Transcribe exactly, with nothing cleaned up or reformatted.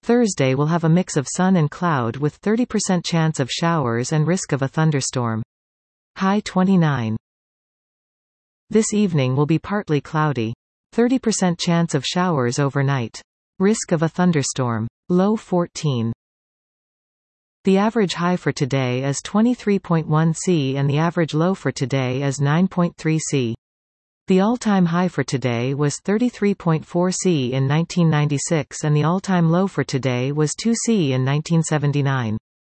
Thursday will have a mix of sun and cloud with thirty percent chance of showers and risk of a thunderstorm. High twenty-nine. This evening will be partly cloudy. thirty percent chance of showers overnight. Risk of a thunderstorm. Low fourteen. The average high for today is twenty-three point one Celsius and the average low for today is nine point three Celsius. The all-time high for today was thirty-three point four Celsius in nineteen ninety-six and the all-time low for today was two Celsius in nineteen seventy-nine.